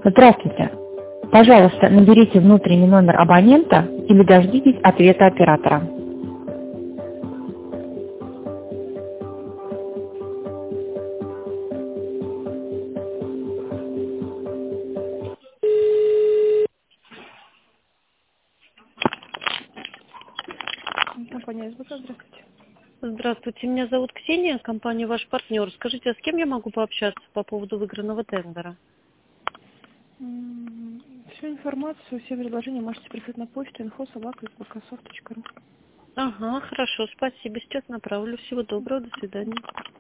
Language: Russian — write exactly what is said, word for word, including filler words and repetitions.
Здравствуйте. Пожалуйста, наберите внутренний номер абонента или дождитесь ответа оператора. Компания СБК, здравствуйте. Здравствуйте, меня зовут Ксения, компания «Ваш партнер». Скажите, а с кем я могу пообщаться по поводу выигранного тендера? М, Всю информацию, все предложения можете прислать на почту инфо собака сбксофт точка ру. Ага, хорошо, спасибо, сейчас направлю. Всего доброго, до свидания.